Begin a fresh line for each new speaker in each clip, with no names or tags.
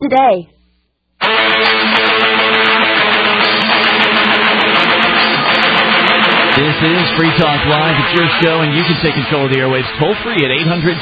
today.
This is Free Talk Live. It's your show, and you can take control of the airwaves toll-free at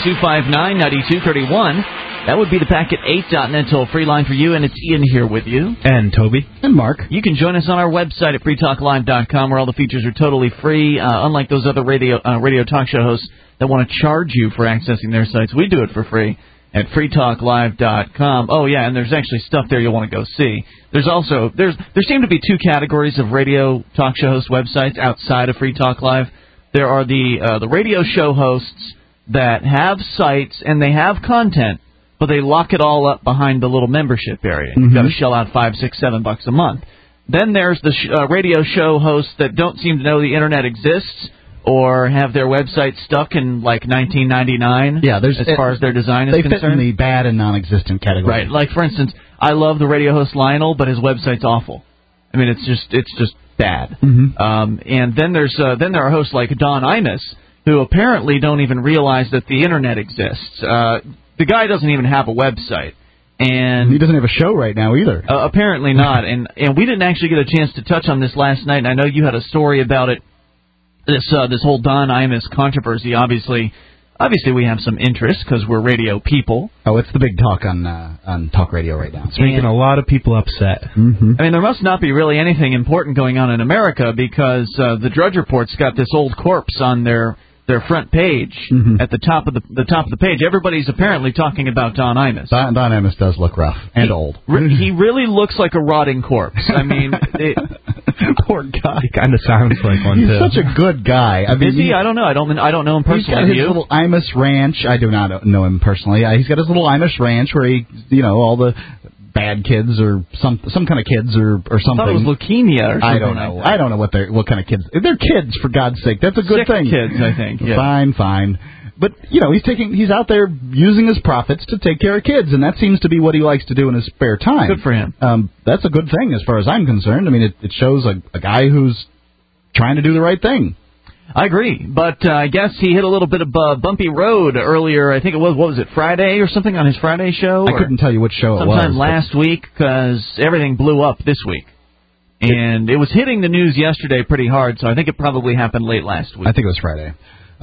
800-259-9231. That would be the Packet8.net toll-free line for you, and it's Ian here with you.
And Toby.
And Mark.
You can join us on our website at freetalklive.com, where all the features are totally free, unlike those other radio talk show hosts that want to charge you for accessing their sites. We do it for free at freetalklive.com. Oh, yeah, and there's actually stuff there you'll want to go see. There's also, there seem to be two categories of radio talk show host websites outside of Free Talk Live. There are the radio show hosts that have sites and they have content, but they lock it all up behind the little membership area. You've got to shell out $5, $6, $7 a month. Then there's the radio show hosts that don't seem to know the Internet exists, or have their website stuck in, like, 1999 as far as their design is concerned.
They fit in the bad and non-existent category.
Right. Like, for instance, I love the radio host Lionel, but his website's awful. I mean, it's just bad. And then there are hosts like Don Imus, who apparently don't even realize that the Internet exists. The guy doesn't even have a website. And
he doesn't have a show right now either.
Apparently not. And we didn't actually get a chance to touch on this last night, and I know you had a story about it. This whole Don Imus controversy, obviously we have some interest because we're radio people.
Oh, it's the big talk on talk radio right now.
It's making a lot of people upset.
I mean, there must not be really anything important going on in America because the Drudge Report's got this old corpse on their front page at the top of the page. Everybody's apparently talking about Don Imus.
Don Imus does look rough and old.
He really looks like a rotting corpse. I mean,
poor guy.
He kind of sounds like one
He's
too.
Such a good guy. I mean,
is he? I don't know. I don't know him personally.
He's got his little Imus ranch. I do not know him personally. He's got his little Imus ranch where he, all the bad kids or some kind of kids or something.
I thought it was leukemia or something.
I don't know. I don't know what kind of kids. They're kids, for God's sake. That's a good
Sick
thing.
Kids, I think. Yeah.
Fine. But he's out there using his profits to take care of kids, and that seems to be what he likes to do in his spare time.
Good for him.
That's a good thing as far as I'm concerned. I mean, it shows a guy who's trying to do the right thing.
I agree, but I guess he hit a little bit of bumpy road earlier. I think it was, what was it, Friday or something on his Friday show?
I couldn't tell you which show it was.
Sometime last week, because everything blew up this week. And it was hitting the news yesterday pretty hard, so I think it probably happened late last week.
I think it was Friday.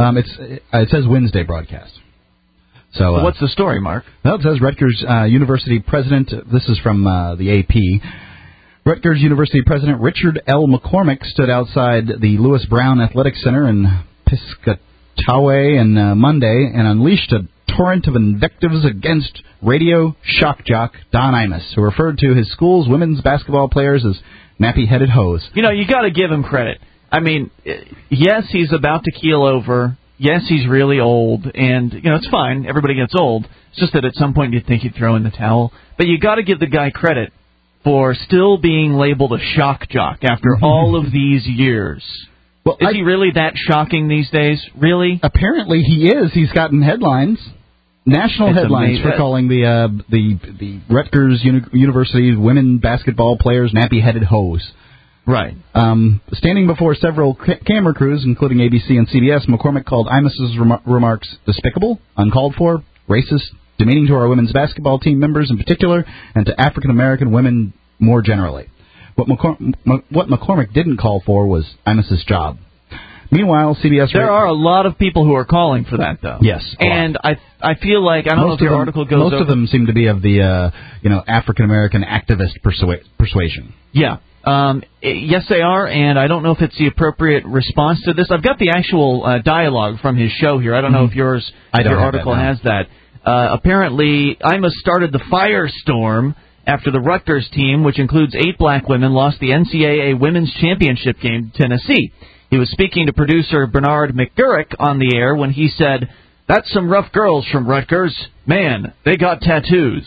It says Wednesday broadcast. So
what's the story, Mark?
Well, it says Rutgers University president, this is from the AP, Rutgers University President Richard L. McCormick stood outside the Lewis Brown Athletic Center in Piscataway on Monday and unleashed a torrent of invectives against radio shock jock Don Imus, who referred to his school's women's basketball players as nappy-headed hoes.
You got to give him credit. I mean, yes, he's about to keel over. Yes, he's really old, and, it's fine. Everybody gets old. It's just that at some point you'd think he'd throw in the towel. But you got to give the guy credit for still being labeled a shock jock after all of these years. Well, is he really that shocking these days? Really?
Apparently he is. He's gotten headlines, national headlines for calling the Rutgers University women basketball players nappy-headed hoes.
Right.
Standing before several camera crews, including ABC and CBS, McCormick called Imus's remarks despicable, uncalled for, racist, demeaning to our women's basketball team members in particular, and to African-American women more generally. What McCormick didn't call for was Imus's job. Meanwhile, CBS...
There are a lot of people who are calling for that, though.
Yes.
And I feel like, I don't know if your article goes over...
Most of them seem to be of the, African-American activist persuasion.
Yeah. Yes, they are, and I don't know if it's the appropriate response to this. I've got the actual dialogue from his show here. I don't know if your article has that. Apparently, Imus started the firestorm after the Rutgers team, which includes 8 black women, lost the NCAA Women's Championship game to Tennessee. He was speaking to producer Bernard McGurk on the air when he said, "That's some rough girls from Rutgers. Man, they got tattoos."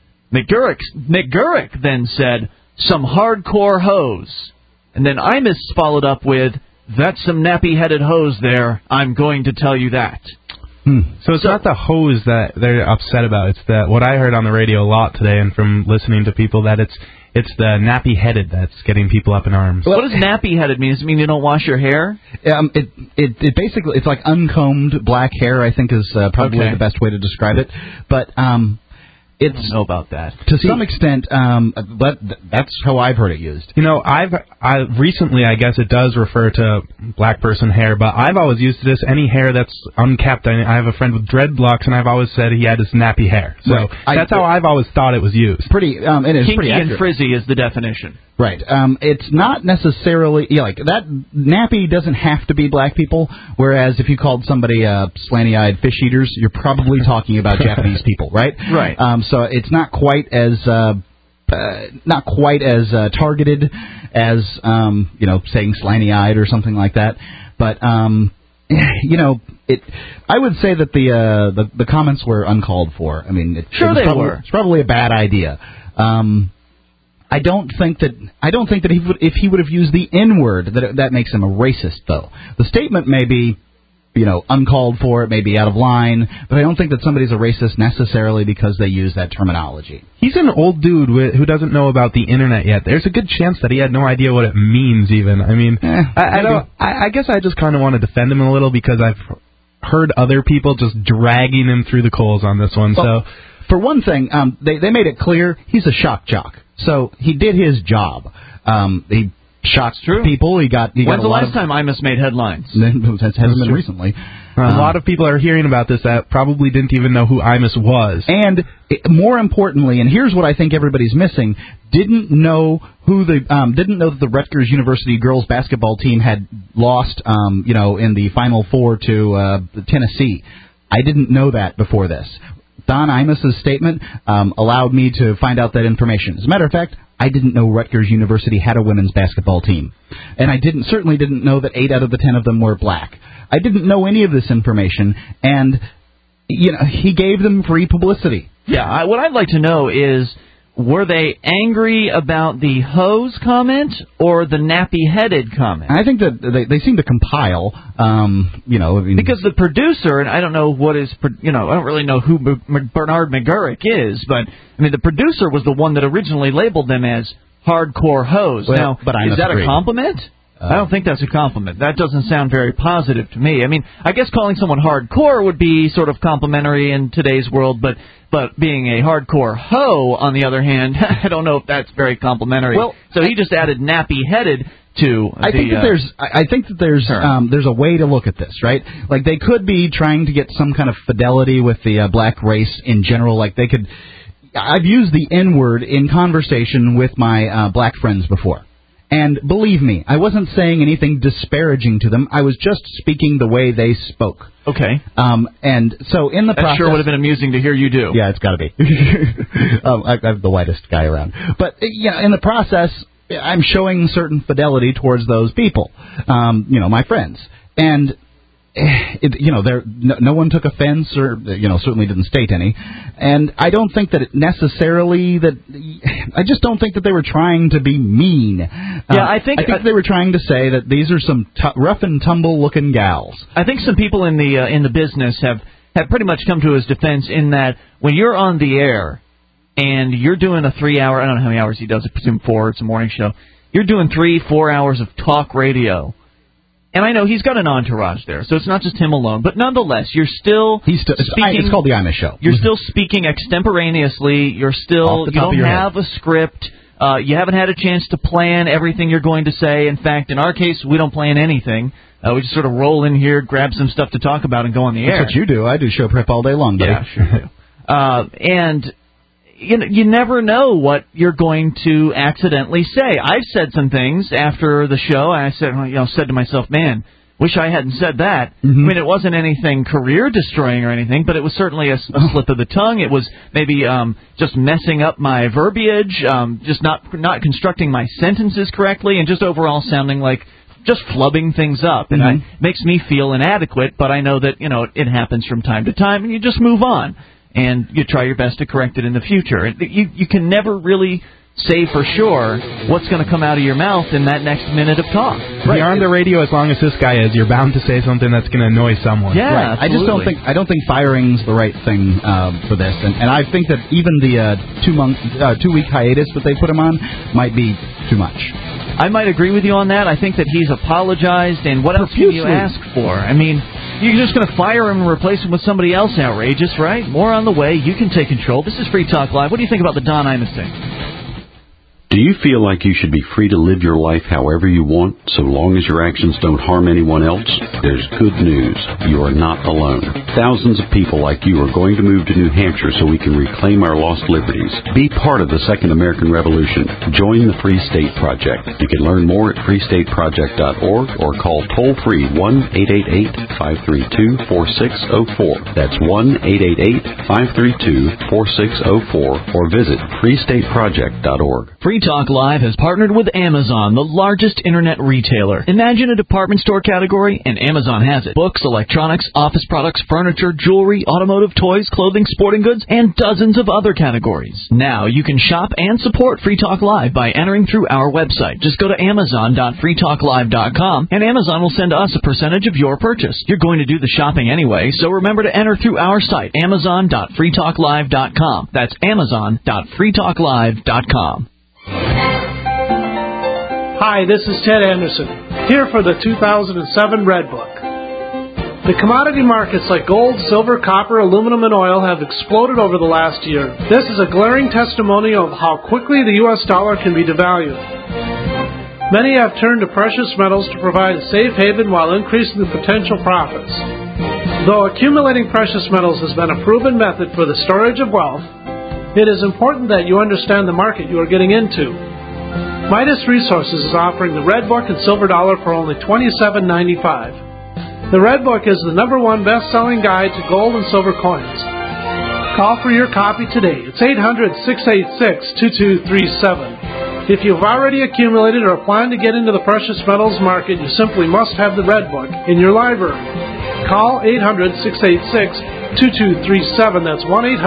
McGurk then said, "Some hardcore hoes." And then Imus followed up with, "That's some nappy-headed hoes there. I'm going to tell you that."
So it's not the hose that they're upset about. It's what I heard on the radio a lot today and from listening to people, that it's the nappy-headed that's getting people up in arms.
What does nappy-headed mean? Does it mean you don't wash your hair?
It basically, it's like uncombed black hair, I think is probably the best way to describe it. But
I don't know about that.
To some extent, but that's how I've heard it used.
You know, I recently, I guess it does refer to black person hair, but I've always used this any hair that's unkept. I have a friend with dreadlocks, and I've always said he had his nappy hair. So
right.
that's how I've always thought it was used.
Pretty, it is
kinky
pretty accurate.
and frizzy is the definition.
Right. It's not necessarily like that. Nappy doesn't have to be black people. Whereas if you called somebody slanty-eyed fish eaters, you're probably talking about Japanese people, right?
Right.
So it's not quite as targeted as saying slanty-eyed or something like that. But I would say that the comments were uncalled for. I mean, it's probably a bad idea. I don't think that if he would have used the N-word that makes him a racist, though. The statement may be, uncalled for, it may be out of line, but I don't think that somebody's a racist necessarily because they use that terminology.
He's an old dude who doesn't know about the internet yet. There's a good chance that he had no idea what it means even. I mean, I guess I just kind of want to defend him a little because I've heard other people just dragging him through the coals on this one.
Well, so, for one thing, they made it clear he's a shock jock. So he did his job. He shocked people. When's
the last time Imus made headlines?
It hasn't been recently.
A lot of people are hearing about this that probably didn't even know who Imus was.
And more importantly, and here's what I think everybody's missing, didn't know that the Rutgers University girls basketball team had lost, in the Final Four to Tennessee. I didn't know that before this. Don Imus's statement allowed me to find out that information. As a matter of fact, I didn't know Rutgers University had a women's basketball team. And I certainly didn't know that 8 out of the 10 of them were black. I didn't know any of this information, and he gave them free publicity.
Yeah, what I'd like to know is, were they angry about the hose comment or the nappy-headed comment?
I think that they seem to compile,
because the producer, and I don't know I don't really know who Bernard McGurk is, but, the producer was the one that originally labeled them as hardcore hose.
Well,
now,
but
is that a compliment? I don't think that's a compliment. That doesn't sound very positive to me. I guess calling someone hardcore would be sort of complimentary in today's world, but being a hardcore hoe, on the other hand, I don't know if that's very complimentary.
Well,
so he just added nappy-headed to
I think that there's a way to look at this, right? Like, they could be trying to get some kind of fidelity with the black race in general. Like, I've used the N-word in conversation with my black friends before. And believe me, I wasn't saying anything disparaging to them. I was just speaking the way they spoke.
Okay.
And so in the process...
That sure would have been amusing to hear you do.
Yeah, it's got to be. I'm the whitest guy around. But, in the process, I'm showing certain fidelity towards those people, my friends. And... no one took offense, or certainly didn't state any, and I don't think that I just don't think that they were trying to be mean.
Yeah, I think
they were trying to say that these are some rough and tumble looking gals.
I think some people in the business have pretty much come to his defense in that when you're on the air and you're doing a 3-hour, I don't know how many hours he does, I presume 4, it's a morning show. You're doing 3-4 hours of talk radio. And I know he's got an entourage there, so it's not just him alone. But nonetheless, you're still speaking.
It's called the Imus Show.
You're still speaking extemporaneously. You don't have a script. You haven't had a chance to plan everything you're going to say. In fact, in our case, we don't plan anything. We just sort of roll in here, grab some stuff to talk about, and go on the air.
That's what you do. I do show prep all day long, buddy.
Yeah, sure do. And you never know what you're going to accidentally say. I've said some things after the show. I said to myself, man, wish I hadn't said that.
Mm-hmm.
It wasn't anything career-destroying or anything, but it was certainly a slip of the tongue. It was maybe just messing up my verbiage, just not constructing my sentences correctly, and just overall sounding like just flubbing things up. And it makes me feel inadequate, but I know that it happens from time to time, and you just move on. And you try your best to correct it in the future. You can never really say for sure what's going to come out of your mouth in that next minute of talk.
Right. You're on the radio as long as this guy is. You're bound to say something that's going to annoy someone.
Yeah,
right. I don't think firing's the right thing for this, and I think that even the 2-week hiatus that they put him on might be too much.
I might agree with you on that. I think that he's apologized, and what else can you ask for? You're just going to fire him and replace him with somebody else outrageous, right? More on the way. You can take control. This is Free Talk Live. What do you think about the Don Imus thing?
Do you feel like you should be free to live your life however you want, so long as your actions don't harm anyone else? There's good news. You are not alone. Thousands of people like you are going to move to New Hampshire so we can reclaim our lost liberties. Be part of the Second American Revolution. Join the Free State Project. You can learn more at freestateproject.org or call toll-free 1-888-532-4604. That's 1-888-532-4604 or visit freestateproject.org.
Free Talk Live has partnered with Amazon, the largest internet retailer. Imagine a department store category, and Amazon has it. Books, electronics, office products, furniture, jewelry, automotive, toys, clothing, sporting goods, and dozens of other categories. Now you can shop and support Free Talk Live by entering through our website. Just go to amazon.freetalklive.com, and Amazon will send us a percentage of your purchase. You're going to do the shopping anyway, so remember to enter through our site, amazon.freetalklive.com. That's amazon.freetalklive.com.
Hi, this is Ted Anderson, here for the 2007 Red Book. The commodity markets like gold, silver, copper, aluminum, and oil have exploded over the last year. This is a glaring testimony of how quickly the U.S. dollar can be devalued. Many have turned to precious metals to provide a safe haven while increasing the potential profits. Though accumulating precious metals has been a proven method for the storage of wealth, it is important that you understand the market you are getting into. Midas Resources is offering the Red Book and Silver Dollar for only $27.95. The Red Book is the #1 best-selling guide to gold and silver coins. Call for your copy today. It's 800-686-2237. If you've already accumulated or plan to get into the precious metals market, you simply must have the Red Book in your library. Call 800-686-2237. That's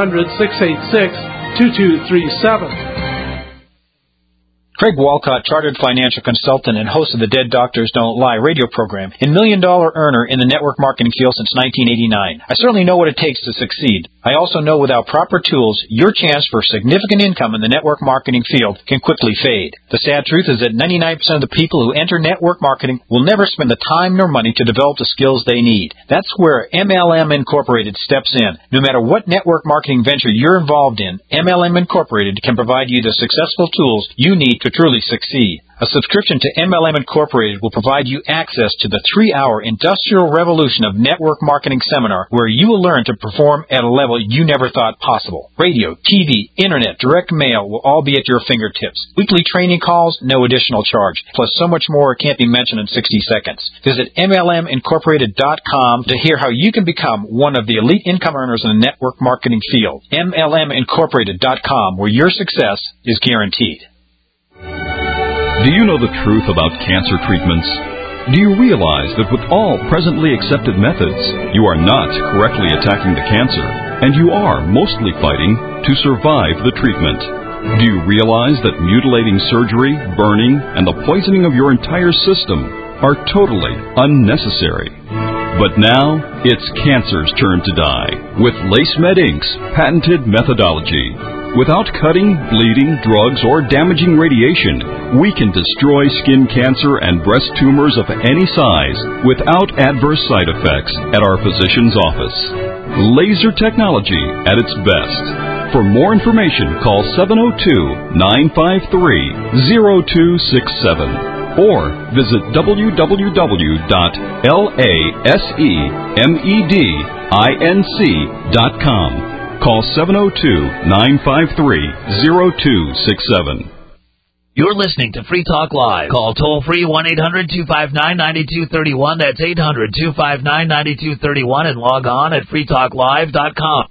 1-800-686-2237.
Craig Walcott, chartered financial consultant and host of the Dead Doctors Don't Lie radio program, and $1 Million Earner in the network marketing field since 1989. I certainly know what it takes to succeed. I also know without proper tools, your chance for significant income in the network marketing field can quickly fade. The sad truth is that 99% of the people who enter network marketing will never spend the time nor money to develop the skills they need. That's where MLM Incorporated steps in. No matter what network marketing venture you're involved in, MLM Incorporated can provide you the successful tools you need to truly succeed. A subscription to MLM Incorporated will provide you access to the 3-hour Industrial Revolution of Network Marketing Seminar, where you will learn to perform at a level you never thought possible. Radio, TV, internet, direct mail will all be at your fingertips. Weekly training calls, no additional charge. Plus so much more can't be mentioned in 60 seconds. Visit MLMincorporated.com to hear how you can become one of the elite income earners in the network marketing field. MLMincorporated.com, where your success is guaranteed.
Do you know the truth about cancer treatments? Do you realize that with all presently accepted methods, you are not correctly attacking the cancer, and you are mostly fighting to survive the treatment? Do you realize that mutilating surgery, burning, and the poisoning of your entire system are totally unnecessary? But now, it's cancer's turn to die with LaceMed Inc.'s patented methodology. Without cutting, bleeding, drugs, or damaging radiation, we can destroy skin cancer and breast tumors of any size without adverse side effects at our physician's office. Laser technology at its best. For more information, call 702-953-0267 or visit www.lasemedinc.com. Call 702-953-0267.
You're listening to Free Talk Live. Call toll-free 1-800-259-9231. That's 800-259-9231. And log on at freetalklive.com.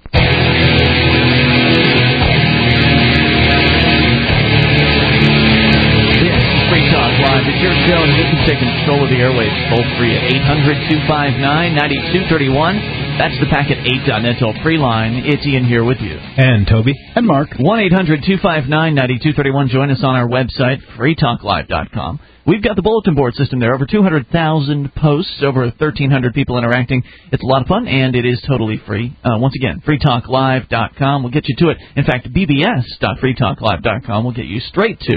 Free Talk Live. It's your show, and you can take control of the airwaves toll-free at 800-259-9231. That's the Packet 8.net toll-free line. It's Ian here with you.
And Toby.
And Mark.
1-800-259-9231. Join us on our website, freetalklive.com. We've got the bulletin board system there. Over 200,000 posts, over 1,300 people interacting. It's a lot of fun, and it is totally free. Once again, freetalklive.com will get you to it. In fact, bbs.freetalklive.com will get you straight to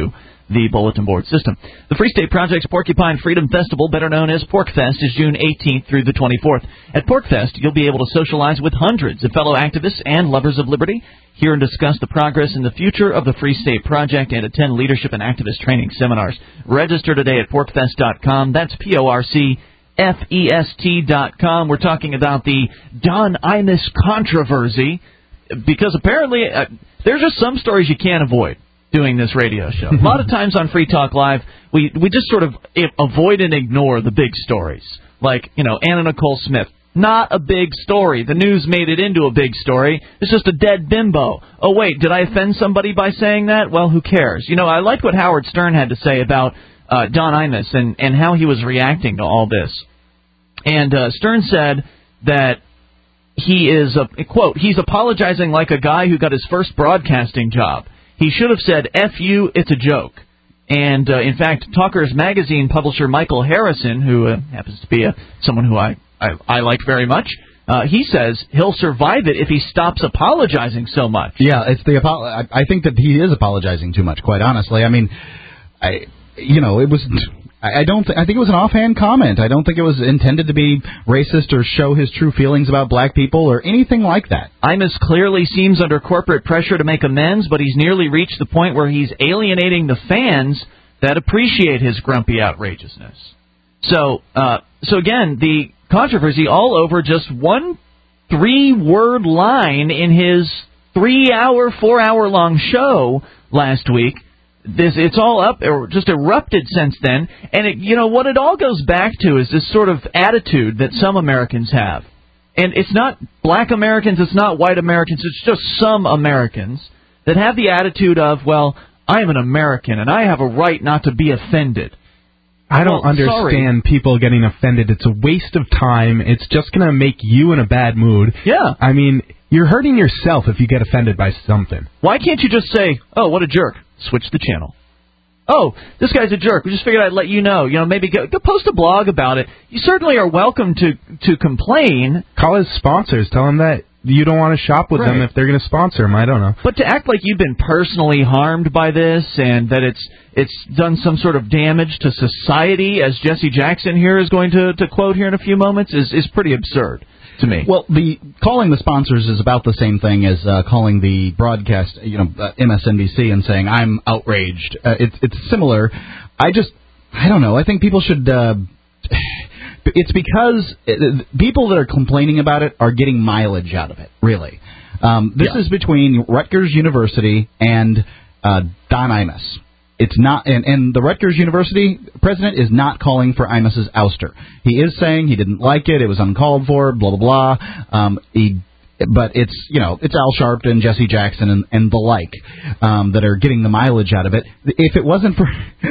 the bulletin board system. The Free State Project's Porcupine Freedom Festival, better known as PorcFest, is June 18th through the 24th. At PorcFest, you'll be able to socialize with hundreds of fellow activists and lovers of liberty, hear and discuss the progress and the future of the Free State Project, and attend leadership and activist training seminars. Register today at porcfest.com. That's PORCFEST.com. We're talking about the Don Imus controversy, because apparently there's just some stories you can't avoid doing this radio show. A lot of times on Free Talk Live, we just sort of avoid and ignore the big stories. Like, Anna Nicole Smith. Not a big story. The news made it into a big story. It's just a dead bimbo. Oh, wait, did I offend somebody by saying that? Well, who cares? I liked what Howard Stern had to say about Don Imus and how he was reacting to all this. And Stern said that he is, quote, he's apologizing like a guy who got his first broadcasting job. He should have said, F you, it's a joke. And, in fact, Talkers Magazine publisher Michael Harrison, who happens to be someone who I like very much, he says he'll survive it if he stops apologizing so much.
Yeah, it's I think that he is apologizing too much, quite honestly. I mean, it was... I think it was an offhand comment. I don't think it was intended to be racist or show his true feelings about black people or anything like that.
Imus clearly seems under corporate pressure to make amends, but he's nearly reached the point where he's alienating the fans that appreciate his grumpy outrageousness. So again, the controversy all over just one 3-word line in his 4-hour-long show last week. It's all up, or just erupted since then, and what it all goes back to is this sort of attitude that some Americans have. And it's not black Americans, it's not white Americans, it's just some Americans that have the attitude of, well, I'm an American, and I have a right not to be offended.
I don't understand people getting offended. It's a waste of time. It's just going to make you in a bad mood.
Yeah.
I mean, you're hurting yourself if you get offended by something.
Why can't you just say, oh, what a jerk, switch the channel? Oh, this guy's a jerk. We just figured I'd let you know. Maybe go post a blog about it. You certainly are welcome to complain.
Call his sponsors. Tell them that you don't want to shop with them if they're going to sponsor him. I don't know.
But to act like you've been personally harmed by this and that it's done some sort of damage to society, as Jesse Jackson here is going to quote here in a few moments, is pretty absurd to me.
Well, calling the sponsors is about the same thing as calling the broadcast, MSNBC, and saying I'm outraged. It's similar. I don't know. I think people should. It's because people that are complaining about it are getting mileage out of it. Really, this is between Rutgers University and Don Imus. It's not, and the Rutgers University president is not calling for Imus's ouster. He is saying he didn't like it, it was uncalled for, blah blah blah. But it's it's Al Sharpton, Jesse Jackson, and the like that are getting the mileage out of it. If it wasn't for,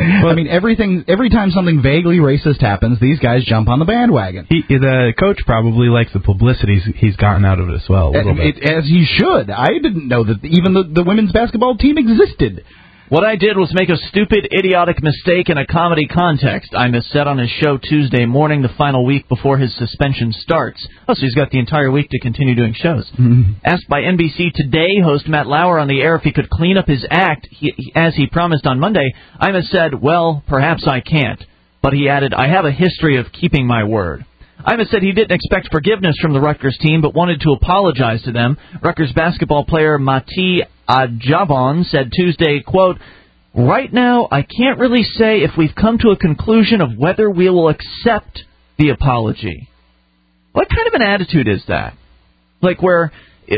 every time something vaguely racist happens, these guys jump on the bandwagon.
The coach probably likes the publicity he's gotten out of it as well. A little bit.
As he should. I didn't know that even the women's basketball team existed.
What I did was make a stupid, idiotic mistake in a comedy context, Imus said on his show Tuesday morning, the final week before his suspension starts. Oh, so he's got the entire week to continue doing shows. Mm-hmm. Asked by NBC Today host Matt Lauer on the air if he could clean up his act, as he promised on Monday, Imus said, well, perhaps I can't. But he added, I have a history of keeping my word. Imus said he didn't expect forgiveness from the Rutgers team, but wanted to apologize to them. Rutgers basketball player Mati Ajabon said Tuesday, quote, right now, I can't really say if we've come to a conclusion of whether we will accept the apology. What kind of an attitude is that? Like where,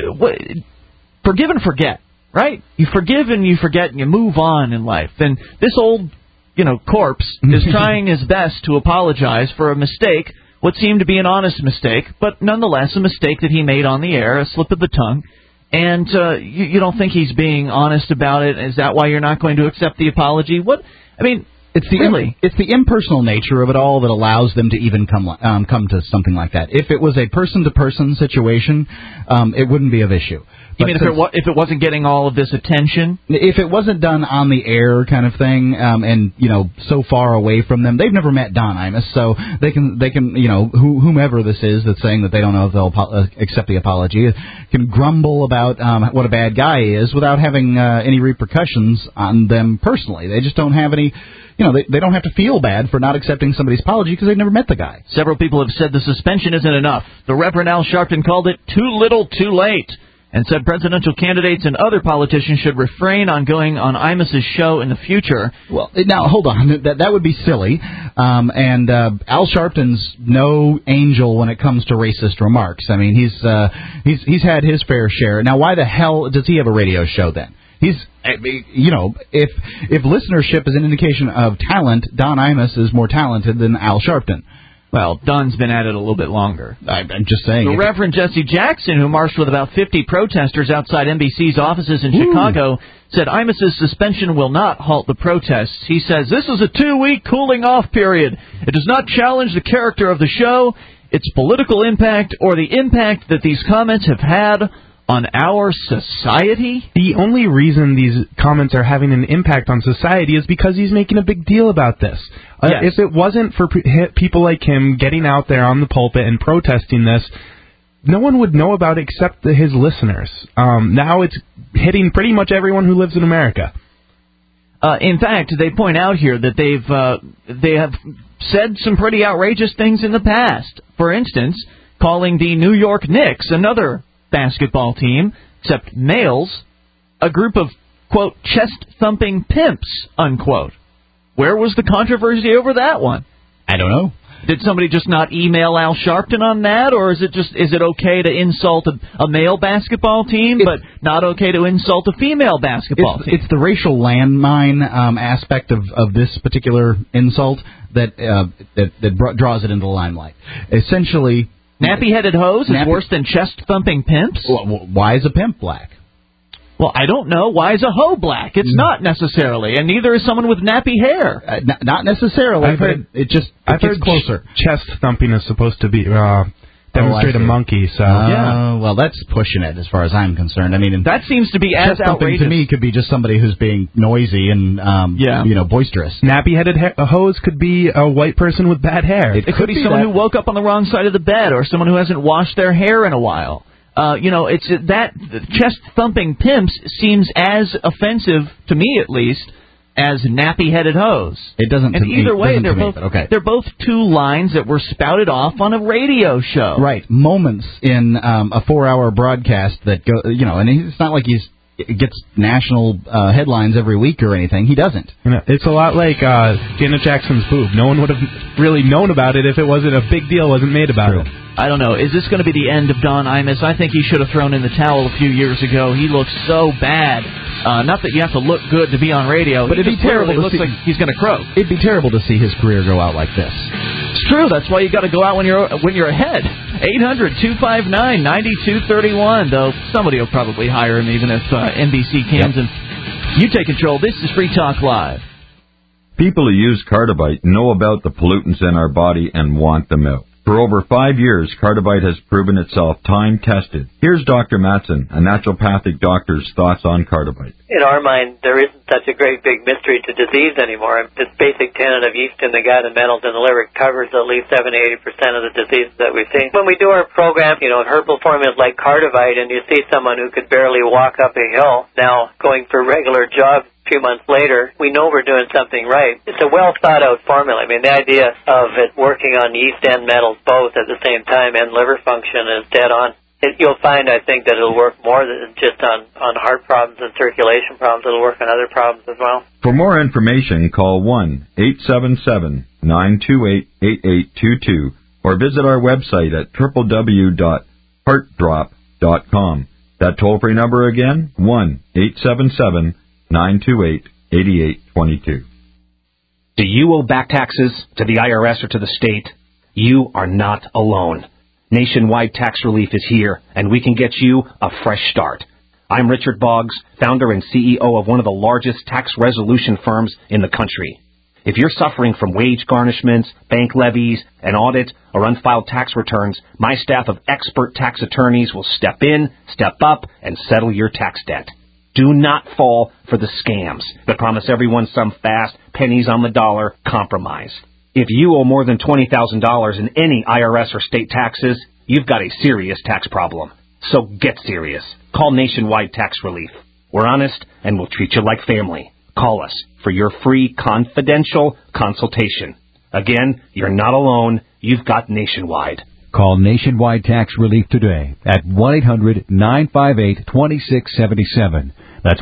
forgive and forget, right? You forgive and you forget and you move on in life. And this old, corpse is trying his best to apologize for a mistake, what seemed to be an honest mistake, but nonetheless a mistake that he made on the air, a slip of the tongue. And you don't think he's being honest about it? Is that why you're not going to accept the apology? What? I mean, it's
the impersonal nature of it all that allows them to even come to something like that. If it was a person-to-person situation, it wouldn't be of issue.
You mean if it wasn't getting all of this attention?
If it wasn't done on the air kind of thing, and, so far away from them, they've never met Don Imus, so they can, whomever this is that's saying that they don't know if they'll accept the apology, can grumble about what a bad guy is without having any repercussions on them personally. They just don't have any... they don't have to feel bad for not accepting somebody's apology because they've never met the guy.
Several people have said the suspension isn't enough. The Reverend Al Sharpton called it too little, too late, and said presidential candidates and other politicians should refrain on going on Imus's show in the future.
Well, now, hold on. That would be silly. And Al Sharpton's no angel when it comes to racist remarks. I mean, he's had his fair share. Now, why the hell does he have a radio show then? He's, if listenership is an indication of talent, Don Imus is more talented than Al Sharpton.
Well, Don's been at it a little bit longer.
I'm just saying.
The Reverend Jesse Jackson, who marched with about 50 protesters outside NBC's offices in Chicago, said Imus's suspension will not halt the protests. He says, this is a 2-week cooling-off period. It does not challenge the character of the show, its political impact, or the impact that these comments have had on our society?
The only reason these comments are having an impact on society is because he's making a big deal about this.
Yes.
If it wasn't for people like him getting out there on the pulpit and protesting this, no one would know about it except his listeners. Now it's hitting pretty much everyone who lives in America.
In fact, they point out here that they have said some pretty outrageous things in the past. For instance, calling the New York Knicks, another basketball team, except males, a group of, quote, chest-thumping pimps, unquote. Where was the controversy over that one?
I don't know.
Did somebody just not email Al Sharpton on that, or is it okay to insult a male basketball team, but not okay to insult a female basketball team?
It's the racial landmine aspect of this particular insult that draws it into the limelight. Essentially,
nappy-headed hose is worse than chest-thumping pimps?
Well, why is a pimp black?
Well, I don't know. Why is a hoe black? It's not necessarily, and neither is someone with nappy hair.
Not necessarily. I've heard closer.
Chest thumping is supposed to be demonstrate a monkey. So
well, that's pushing it as far as I'm concerned. I mean,
that seems to be as outrageous.
To me, could be just somebody who's being noisy and boisterous.
Nappy-headed hose could be a white person with bad hair.
It could be someone who woke up on the wrong side of the bed, or someone who hasn't washed their hair in a while. It's that chest-thumping pimps seems as offensive, to me at least, as nappy-headed hose.
It doesn't.
And either way,
they're
both two lines that were spouted off on a radio show.
Right, moments in a 4-hour broadcast that go. And it's not like gets national headlines every week or anything. He doesn't.
It's a lot like Janet Jackson's boob. No one would have really known about it if it wasn't a big deal, wasn't made about it.
I don't know. Is this going to be the end of Don Imus? I think he should have thrown in the towel a few years ago. He looks so bad. Not that you have to look good to be on radio,
but it'd be terrible.
It looks like he's going to croak.
It'd be terrible to see his career go out like this.
It's true. That's why you got to go out when you're ahead. 800-259-9231. Though somebody will probably hire him, even if NBC cans. And you take control. This is Free Talk Live.
People who use Cardivite know about the pollutants in our body and want them out. For over 5 years, Cardivite has proven itself time-tested. Here's Dr. Matson, a naturopathic doctor's thoughts on Cardivite.
In our mind, there isn't such a great big mystery to disease anymore. This basic tenet of yeast in the gut and metals in the liver covers at least 70-80% of the diseases that we see. When we do our program, herbal formulas like Cardivite, and you see someone who could barely walk up a hill now going for regular jogs, few months later, we know we're doing something right. It's a well-thought-out formula. I mean, the idea of it working on yeast and metals both at the same time and liver function is dead on. You'll find, I think, that it'll work more than just on heart problems and circulation problems. It'll work on other problems as well.
For more information, call 1-877-928-8822 or visit our website at www.heartdrop.com. That toll-free number again, 1-877-928-8822.
Do you owe back taxes to the IRS or to the state? You are not alone. Nationwide tax relief is here, and we can get you a fresh start. I'm Richard Boggs, founder and CEO of one of the largest tax resolution firms in the country. If you're suffering from wage garnishments, bank levies, an audit, or unfiled tax returns, my staff of expert tax attorneys will step in, step up, and settle your tax debt. Do not fall for the scams that promise everyone some fast, pennies on the dollar compromise. If you owe more than $20,000 in any IRS or state taxes, you've got a serious tax problem. So get serious. Call Nationwide Tax Relief. We're honest, and we'll treat you like family. Call us for your free confidential consultation. Again, you're not alone. You've got Nationwide.
Call Nationwide Tax Relief today at 1-800-958-2677. That's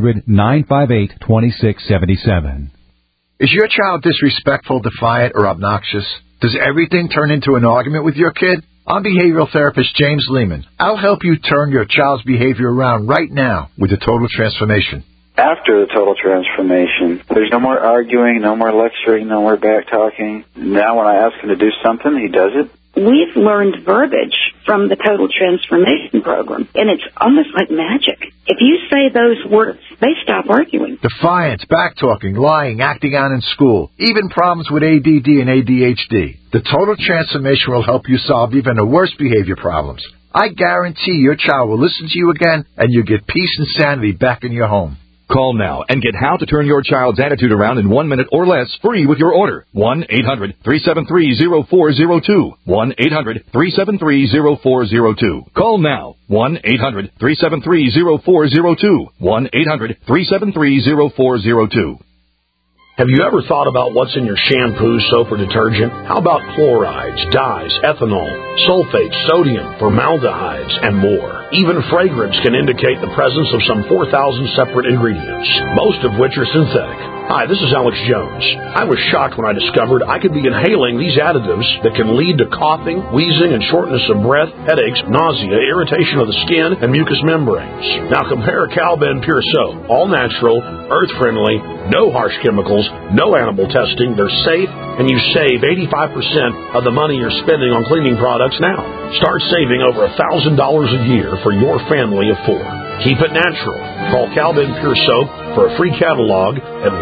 1-800-958-2677.
Is your child disrespectful, defiant, or obnoxious? Does everything turn into an argument with your kid? I'm behavioral therapist James Lehman. I'll help you turn your child's behavior around right now with a total transformation.
After the total transformation, there's no more arguing, no more lecturing, no more back-talking. Now when I ask him to do something, he does it.
We've learned verbiage from the Total Transformation Program, and it's almost like magic. If you say those words, they stop arguing.
Defiance, back-talking, lying, acting out in school, even problems with ADD and ADHD. The Total Transformation will help you solve even the worst behavior problems. I guarantee your child will listen to you again, and you'll get peace and sanity back in your home.
Call now and get how to turn your child's attitude around in 1 minute or less free with your order. 1-800-373-0402. 1-800-373-0402. Call now. 1-800-373-0402. 1-800-373-0402.
Have you ever thought about what's in your shampoo, soap, or detergent? How about chlorides, dyes, ethanol, sulfates, sodium, formaldehydes, and more? Even fragrance can indicate the presence of some 4,000 separate ingredients, most of which are synthetic. Hi, this is Alex Jones. I was shocked when I discovered I could be inhaling these additives that can lead to coughing, wheezing, and shortness of breath, headaches, nausea, irritation of the skin, and mucous membranes. Now compare Calben Pure Soap, all natural, earth-friendly, no harsh chemicals, no animal testing. They're safe, and you save 85% of the money you're spending on cleaning products now. Start saving over $1,000 a year for your family of 4. Keep it natural. Call Calben Pure Soap for a free catalog at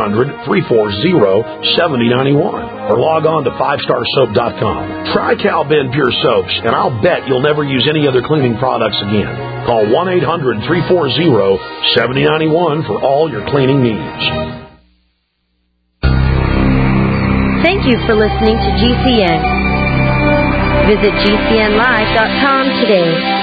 1-800-340-7091 or log on to 5starsoap.com. Try Calben Pure Soaps, and I'll bet you'll never use any other cleaning products again. Call 1-800-340-7091 for all your cleaning needs.
Thank you for listening to GCN. Visit GCNlive.com today.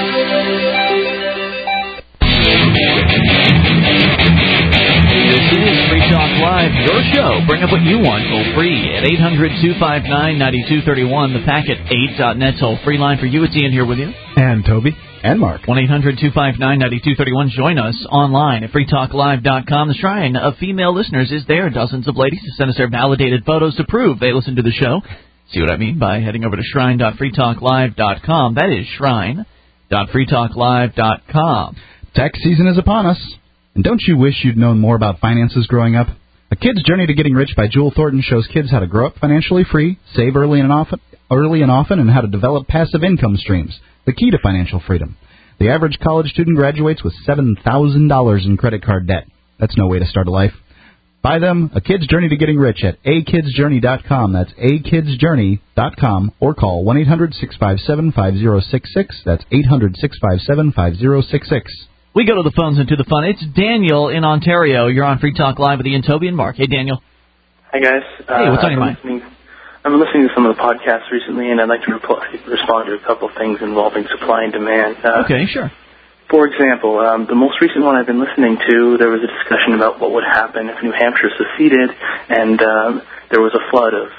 This is Free Talk Live, your show. Bring up what you want, toll free at 800-259-9231. The packet 8.net toll free line for you. It's Ian here with you.
And Toby.
And Mark.
1-800-259-9231. Join us online at freetalklive.com. The shrine of female listeners is there. Dozens of ladies to send us their validated photos to prove they listen to the show. See what I mean by heading over to shrine.freetalklive.com. That is shrine.freetalklive.com.
Tax season is upon us. And don't you wish you'd known more about finances growing up? A Kid's Journey to Getting Rich by Jewel Thornton shows kids how to grow up financially free, save early and often, and how to develop passive income streams, the key to financial freedom. The average college student graduates with $7,000 in credit card debt. That's no way to start a life. Buy them A Kid's Journey to Getting Rich at akidsjourney.com. That's akidsjourney.com, or call 1-800-657-5066. That's 800-657-5066.
We go to the phones and to the fun. It's Daniel in Ontario. You're on Free Talk Live with Ian, Toby, and Mark. Hey, Daniel.
Hi, guys.
Hey, what's on your mind?
I've been listening to some of the podcasts recently, and I'd like to respond to a couple of things involving supply and demand.
Okay, sure.
For example, the most recent one I've been listening to, there was a discussion about what would happen if New Hampshire seceded and there was a flood of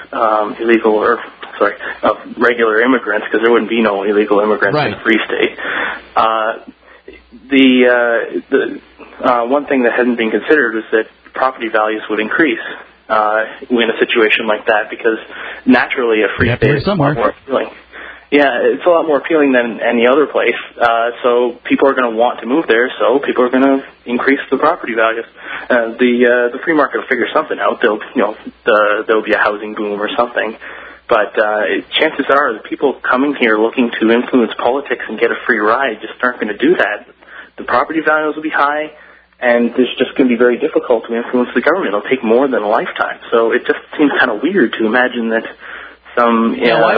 regular immigrants, because there wouldn't be no illegal immigrants in the Free State. One thing that hadn't been considered is that property values would increase in a situation like that, because naturally a free state is a lot more appealing. Yeah, it's a lot more appealing than any other place. So people are going to want to move there, so people are going to increase the property values. The free market will figure something out. There'll be a housing boom or something. But chances are the people coming here looking to influence politics and get a free ride just aren't going to do that. The property values will be high, and it's just going to be very difficult to influence the government. It'll take more than a lifetime. So it just seems kind of weird to imagine that some...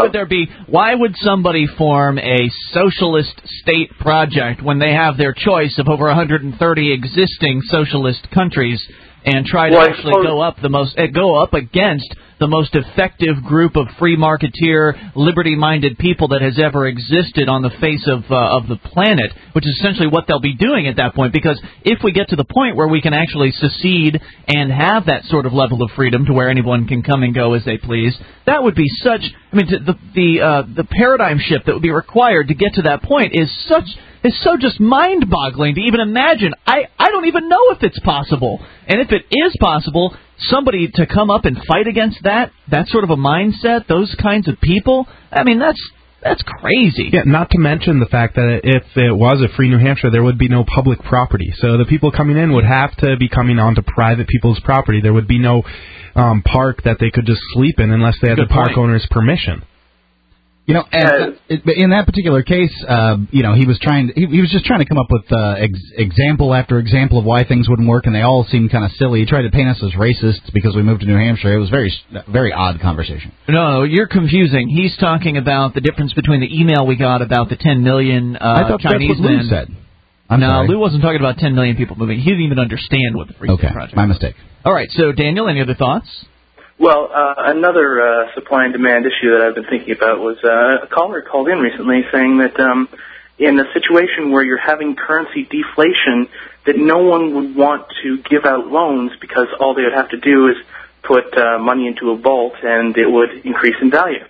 Why would somebody form a socialist state project when they have their choice of over 130 existing socialist countries and try to go up against the most effective group of free marketeer, liberty-minded people that has ever existed on the face of the planet, which is essentially what they'll be doing at that point. Because if we get to the point where we can actually secede and have that sort of level of freedom to where anyone can come and go as they please, that would be such. I mean, the paradigm shift that would be required to get to that point is so just mind-boggling to even imagine. I don't even know if it's possible. And if it is possible, somebody to come up and fight against that sort of a mindset, those kinds of people, I mean, that's crazy.
Yeah, not to mention the fact that if it was a free New Hampshire, there would be no public property. So the people coming in would have to be coming onto private people's property. There would be no park that they could just sleep in unless they had the park owner's permission.
You know, in that particular case, he was just trying to come up with example after example of why things wouldn't work, and they all seemed kind of silly. He tried to paint us as racists because we moved to New Hampshire. It was very odd conversation.
No, you're confusing. He's talking about the difference between the email we got about the 10 million
I thought
Chinese
that's what Lou
men.
said.
No, Lou wasn't talking about 10 million people moving. He didn't even understand what the Free State Project was.
My mistake.
All right, so Daniel, any other thoughts?
Well, another supply and demand issue that I've been thinking about was a caller called in recently saying that in a situation where you're having currency deflation, that no one would want to give out loans because all they would have to do is put money into a vault and it would increase in value.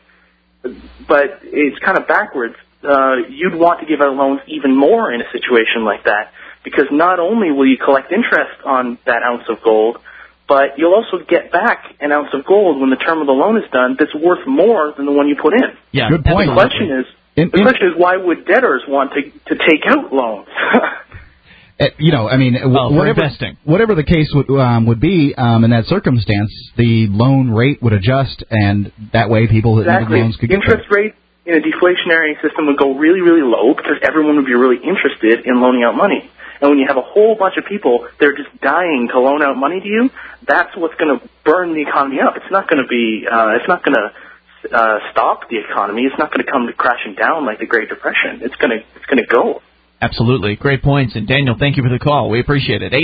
But it's kind of backwards. You'd want to give out loans even more in a situation like that because not only will you collect interest on that ounce of gold, but you'll also get back an ounce of gold when the term of the loan is done that's worth more than the one you put in.
Yeah,
good point.
The question is why would debtors want to take out loans?
Whatever the case would be in that circumstance, the loan rate would adjust, and that way people that needed loans could get
interest rate in a deflationary system would go really, really low because everyone would be really interested in loaning out money. And when you have a whole bunch of people, they're just dying to loan out money to you, that's what's going to burn the economy up. It's not going to be, it's not going to stop the economy. It's not going to come crashing down like the Great Depression. It's going to go.
Absolutely. Great points. And Daniel, thank you for the call. We appreciate it.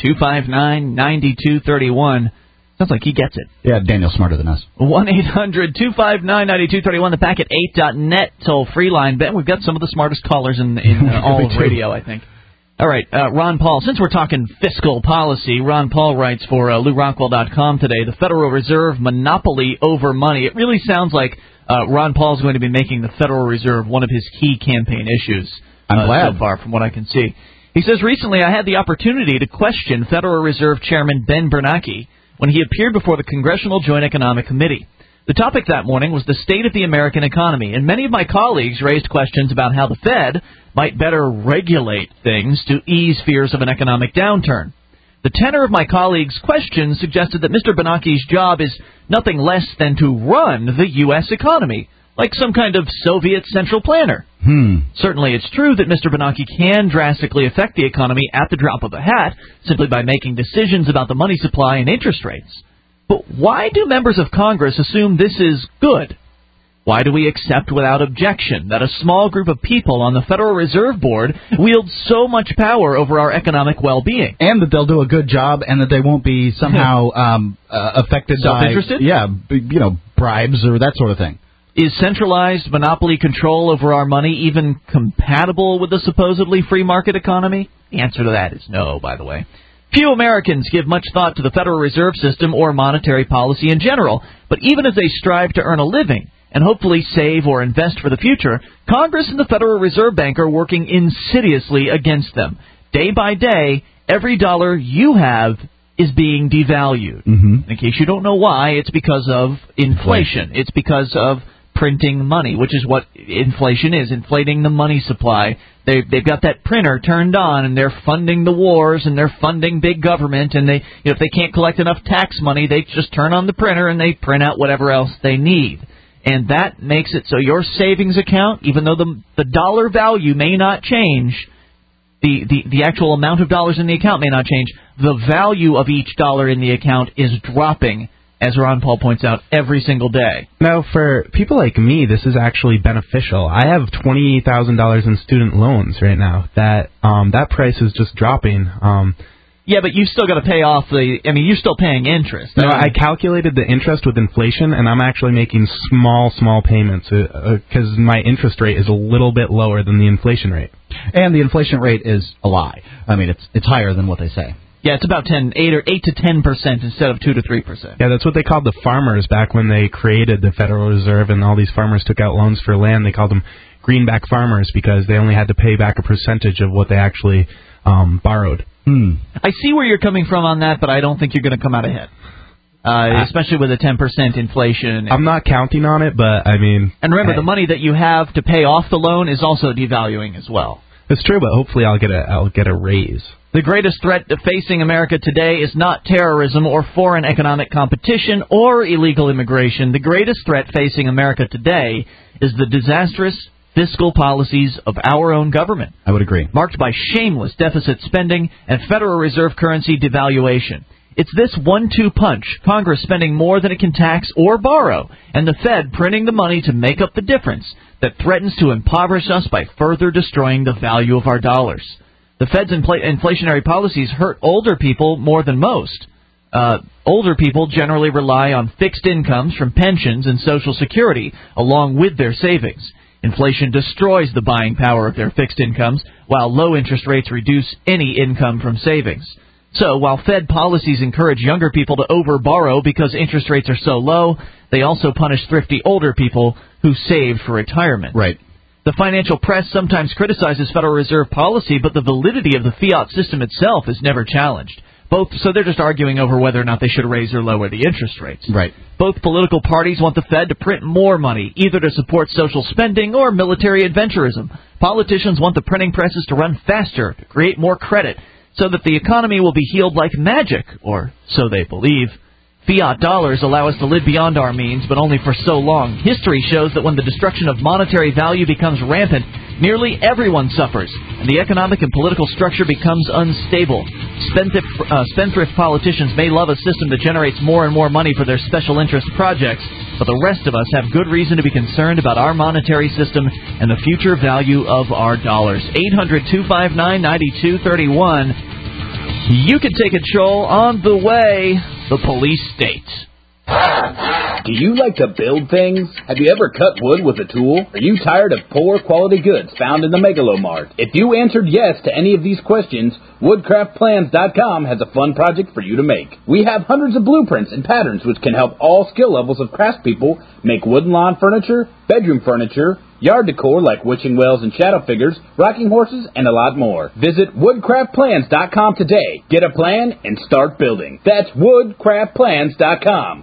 800-259-9231. Sounds like he gets it.
Yeah, Daniel's smarter than us.
1-800-259-9231. The packet 8.net toll-free line. Ben, we've got some of the smartest callers in all of radio, I think. All right, Ron Paul, since we're talking fiscal policy, Ron Paul writes for LouRockwell.com today, the Federal Reserve monopoly over money. It really sounds like Ron Paul's going to be making the Federal Reserve one of his key campaign issues.
I'm glad.
So far, from what I can see. He says, recently I had the opportunity to question Federal Reserve Chairman Ben Bernanke when he appeared before the Congressional Joint Economic Committee. The topic that morning was the state of the American economy, and many of my colleagues raised questions about how the Fed might better regulate things to ease fears of an economic downturn. The tenor of my colleagues' questions suggested that Mr. Bernanke's job is nothing less than to run the U.S. economy, like some kind of Soviet central planner. Certainly it's true that Mr. Bernanke can drastically affect the economy at the drop of a hat, simply by making decisions about the money supply and interest rates. But why do members of Congress assume this is good? Why do we accept without objection that a small group of people on the Federal Reserve Board wield so much power over our economic well-being?
And that they'll do a good job and that they won't be somehow affected by bribes or that sort of thing.
Is centralized monopoly control over our money even compatible with the supposedly free market economy? The answer to that is no, by the way. Few Americans give much thought to the Federal Reserve System or monetary policy in general, but even as they strive to earn a living and hopefully save or invest for the future, Congress and the Federal Reserve Bank are working insidiously against them. Day by day, every dollar you have is being devalued. In case you don't know why, it's because of inflation. It's because of printing money, which is what inflation is, inflating the money supply. They've got that printer turned on, and they're funding the wars, and they're funding big government, and if they can't collect enough tax money, they just turn on the printer and they print out whatever else they need. And that makes it so your savings account, even though the dollar value may not change, The actual amount of dollars in the account may not change. The value of each dollar in the account is dropping, as Ron Paul points out, every single day.
Now, for people like me, this is actually beneficial. I have $20,000 in student loans right now. That price is just dropping.
Yeah, but you still got to pay off you're still paying interest.
No, I calculated the interest with inflation, and I'm actually making small payments because my interest rate is a little bit lower than the inflation rate.
And the inflation rate is a lie. I mean, it's higher than what they say.
Yeah, it's about 8 to 10% instead of 2 to 3%.
Yeah, that's what they called the farmers back when they created the Federal Reserve, and all these farmers took out loans for land. They called them greenback farmers because they only had to pay back a percentage of what they actually borrowed.
I see where you're coming from on that, but I don't think you're going to come out ahead, especially with a 10% inflation.
I'm not counting on it, but I mean...
And remember, the money that you have to pay off the loan is also devaluing as well.
It's true, but hopefully I'll get a raise.
The greatest threat facing America today is not terrorism or foreign economic competition or illegal immigration. The greatest threat facing America today is the disastrous fiscal policies of our own government.
I would agree.
Marked by shameless deficit spending and Federal Reserve currency devaluation. It's this 1-2 punch, Congress spending more than it can tax or borrow, and the Fed printing the money to make up the difference, that threatens to impoverish us by further destroying the value of our dollars. The Fed's inflationary policies hurt older people more than most. Older people generally rely on fixed incomes from pensions and Social Security, along with their savings. Inflation destroys the buying power of their fixed incomes, while low interest rates reduce any income from savings. So, while Fed policies encourage younger people to overborrow because interest rates are so low, they also punish thrifty older people who saved for retirement.
Right.
The financial press sometimes criticizes Federal Reserve policy, but the validity of the fiat system itself is never challenged. So they're just arguing over whether or not they should raise or lower the interest rates.
Right.
Both political parties want the Fed to print more money, either to support social spending or military adventurism. Politicians want the printing presses to run faster, to create more credit, so that the economy will be healed like magic, or so they believe. Fiat dollars allow us to live beyond our means, but only for so long. History shows that when the destruction of monetary value becomes rampant, nearly everyone suffers, and the economic and political structure becomes unstable. Spendthrift politicians may love a system that generates more and more money for their special interest projects, but the rest of us have good reason to be concerned about our monetary system and the future value of our dollars. 800-259-9231. You can take control on the way. The police state.
Do you like to build things? Have you ever cut wood with a tool? Are you tired of poor quality goods found in the Megalomart? If you answered yes to any of these questions, WoodcraftPlans.com has a fun project for you to make. We have hundreds of blueprints and patterns which can help all skill levels of craftspeople make wooden lawn furniture, bedroom furniture, yard decor like witching wells and shadow figures, rocking horses, and a lot more. Visit WoodcraftPlans.com today. Get a plan and start building. That's WoodcraftPlans.com.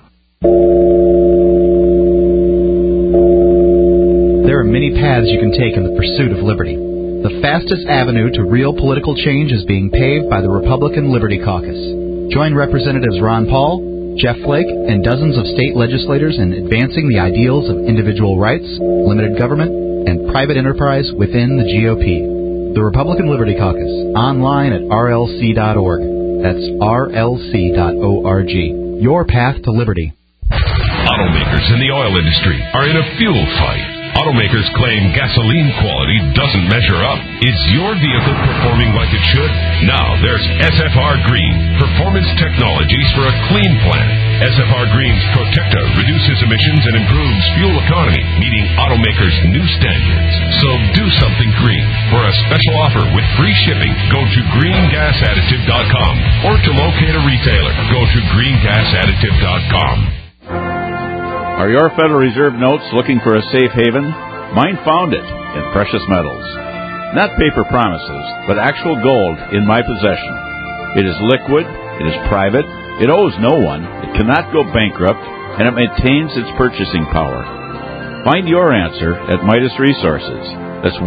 There are many paths you can take in the pursuit of liberty. The fastest avenue to real political change is being paved by the Republican Liberty Caucus. Join Representatives Ron Paul, Jeff Flake, and dozens of state legislators in advancing the ideals of individual rights, limited government, and private enterprise within the GOP. The Republican Liberty Caucus, online at rlc.org. That's rlc.org. Your path to liberty.
Automakers in the oil industry are in a fuel fight. Automakers claim gasoline quality doesn't measure up. Is your vehicle performing like it should? Now there's SFR Green, performance technologies for a clean planet. SFR Green's Protecta reduces emissions and improves fuel economy, meeting automakers' new standards. So do something green. For a special offer with free shipping, go to greengasadditive.com, or to locate a retailer, go to greengasadditive.com.
Are your Federal Reserve notes looking for a safe haven? Mine found it in precious metals. Not paper promises, but actual gold in my possession. It is liquid, it is private, it owes no one, it cannot go bankrupt, and it maintains its purchasing power. Find your answer at Midas Resources. That's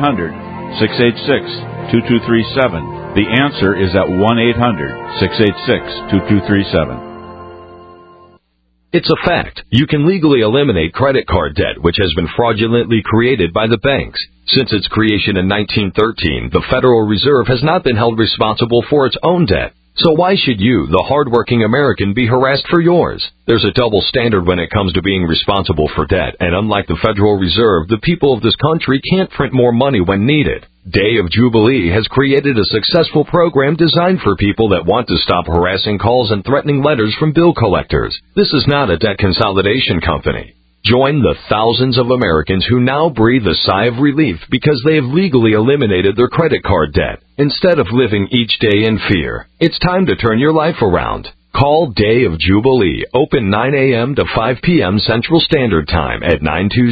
1-800-686-2237. The answer is at 1-800-686-2237.
It's a fact. You can legally eliminate credit card debt which has been fraudulently created by the banks.
Since its creation in 1913, the Federal Reserve has not been held responsible for its own debt. So why should you, the hardworking American, be harassed for yours? There's a double standard when it comes to being responsible for debt, and unlike the Federal Reserve, the people of this country can't print more money when needed. Day of Jubilee has created a successful program designed for people that want to stop harassing calls and threatening letters from bill collectors. This is not a debt consolidation company. Join the thousands of Americans who now breathe a sigh of relief because they have legally eliminated their credit card debt, instead of living each day in fear. It's time to turn your life around. Call Day of Jubilee, open 9 a.m. to 5 p.m. Central Standard Time at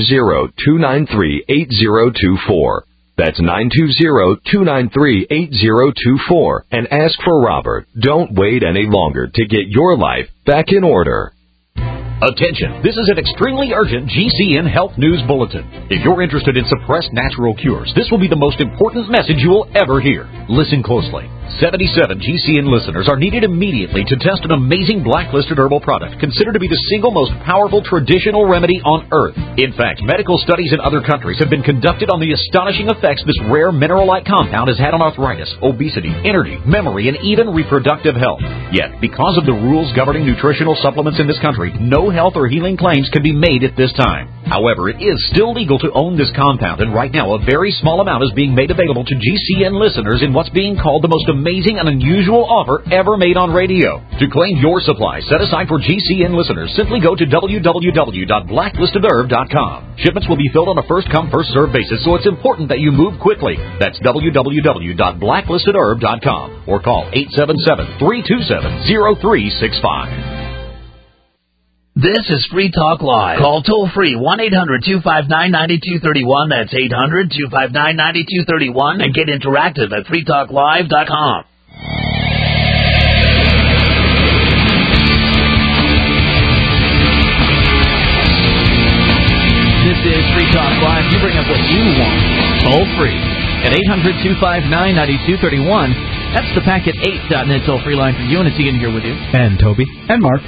920-293-8024. That's 920-293-8024, and ask for Robert. Don't wait any longer to get your life back in order.
Attention, this is an extremely urgent GCN Health News Bulletin. If you're interested in suppressed natural cures, this will be the most important message you will ever hear. Listen closely. 77 GCN listeners are needed immediately to test an amazing blacklisted herbal product considered to be the single most powerful traditional remedy on earth. In fact, medical studies in other countries have been conducted on the astonishing effects this rare mineral-like compound has had on arthritis, obesity, energy, memory, and even reproductive health. Yet, because of the rules governing nutritional supplements in this country, no health or healing claims can be made at this time. However, it is still legal to own this compound, and right now a very small amount is being made available to GCN listeners in what's being called the most amazing and unusual offer ever made on radio. To claim your supply set aside for GCN listeners, simply go to www.blacklistedherb.com. Shipments will be filled on a first-come, first-served basis, so it's important that you move quickly. That's www.blacklistedherb.com or call 877-327-0365.
This is Free Talk Live. Call toll-free 1-800-259-9231. That's 800-259-9231. And get interactive at freetalklive.com.
This is Free Talk Live. You bring up what you want. Toll-free at 800-259-9231. That's the Packet8.net toll-free line for you, and it's Ian here with you.
And Toby.
And Mark.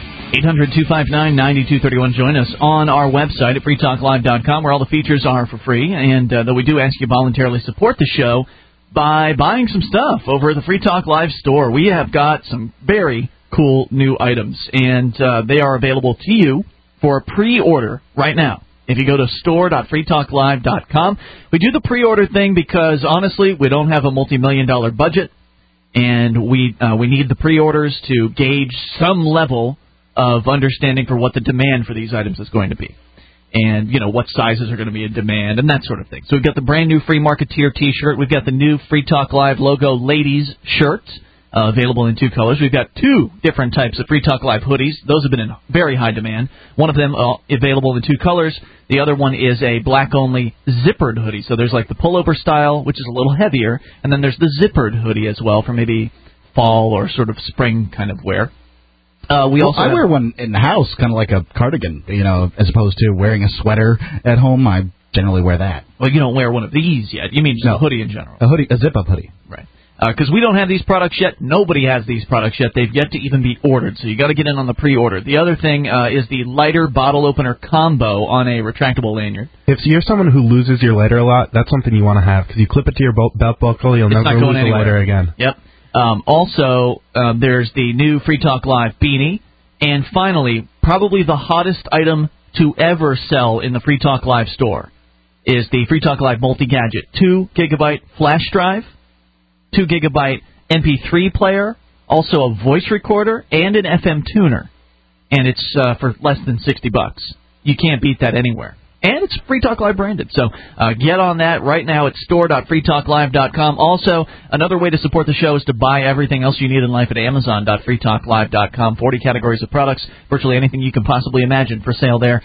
800-259-9231. Join us on our website at freetalklive.com, where all the features are for free. And though we do ask you to voluntarily support the show by buying some stuff over at the Free Talk Live store. We have got some very cool new items, and they are available to you for pre-order right now. If you go to store.freetalklive.com, we do the pre-order thing because, honestly, we don't have a multi-million-dollar budget, and we need the pre-orders to gauge some level of understanding for what the demand for these items is going to be. And, you know, what sizes are going to be in demand and that sort of thing. So we've got the brand new Free Marketeer T-shirt. We've got the new Free Talk Live logo ladies shirt available in two colors. We've got two different types of Free Talk Live hoodies. Those have been in very high demand. One of them available in two colors. The other one is a black-only zippered hoodie. So there's like the pullover style, which is a little heavier, and then there's the zippered hoodie as well for maybe fall or sort of spring kind of wear.
I wear one in the house, kind of like a cardigan, you know, as opposed to wearing a sweater at home. I generally wear that.
Well, you don't wear one of these yet. You mean just a hoodie in general?
A zip-up hoodie.
Right. Because we don't have these products yet. Nobody has these products yet. They've yet to even be ordered, so you got to get in on the pre-order. The other thing is the lighter bottle opener combo on a retractable lanyard.
If you're someone who loses your lighter a lot, that's something you want to have, because you clip it to your belt buckle, you'll never lose a lighter again.
Yep. Also, there's the new Free Talk Live beanie. And finally, probably the hottest item to ever sell in the Free Talk Live store is the Free Talk Live multi-gadget. 2 gigabyte flash drive, 2 gigabyte MP3 player, also a voice recorder, and an FM tuner. And it's for less than $60. You can't beat that anywhere. And it's Free Talk Live branded. So get on that right now at store.freetalklive.com. Also, another way to support the show is to buy everything else you need in life at amazon.freetalklive.com. 40 categories of products, virtually anything you can possibly imagine for sale there.